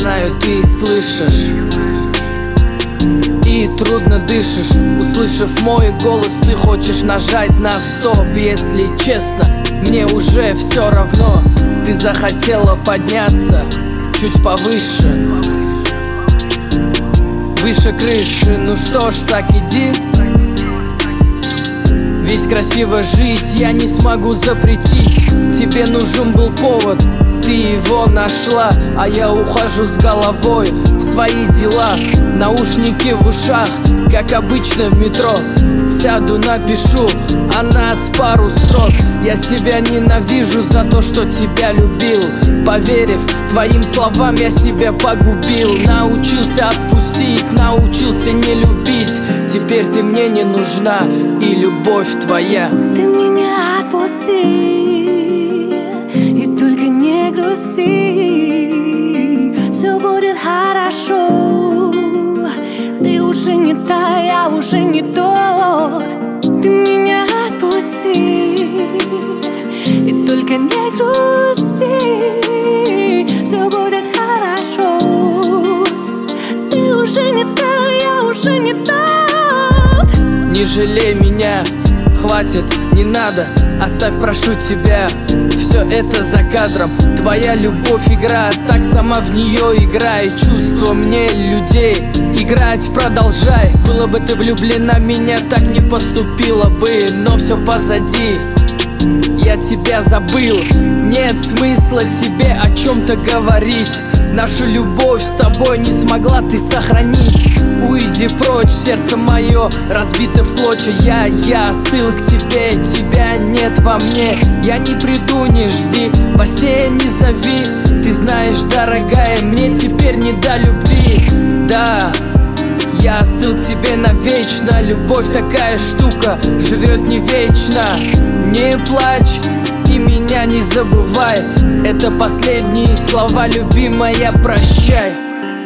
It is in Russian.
знаю, ты слышишь и трудно дышишь. Услышав мой голос, ты хочешь нажать на стоп. Если честно, мне уже все равно. Ты захотела подняться чуть повыше, выше крыши. Ну что ж, так иди. Ведь красиво жить я не смогу запретить. Тебе нужен был повод, ты его нашла. А я ухожу с головой в свои дела. Наушники в ушах, как обычно в метро. Сяду, напишу о нас пару строк. Я себя ненавижу за то, что тебя любил. Поверив твоим словам, я себя погубил. Научился отпустить, научился не любить. Теперь ты мне не нужна, и любовь твоя. Ты меня отпусти, и только не грусти. Все будет хорошо. Ты уже не та, я уже не тот. Ты меня отпусти, и только не грусти. Все будет хорошо. Ты уже не та, я уже не тот. Не жалей меня, хватит, не надо. Оставь, прошу тебя, все это за кадром. Твоя любовь игра, так сама в нее играй. Чувства мне людей, играть продолжай. Было бы ты влюблена в меня, так не поступила бы. Но все позади, я тебя забыл. Нет смысла тебе о чем-то говорить. Нашу любовь с тобой не смогла ты сохранить. Уйди прочь, сердце мое разбито в клочья. Я остыл к тебе, тебя нет во мне. Я не приду, не жди, во сне не зови. Ты знаешь, дорогая, мне теперь не до любви. Да, я остыл к тебе навечно. Любовь такая штука, живет не вечно. Не плачь и меня не забывай. Это последние слова, любимая, прощай.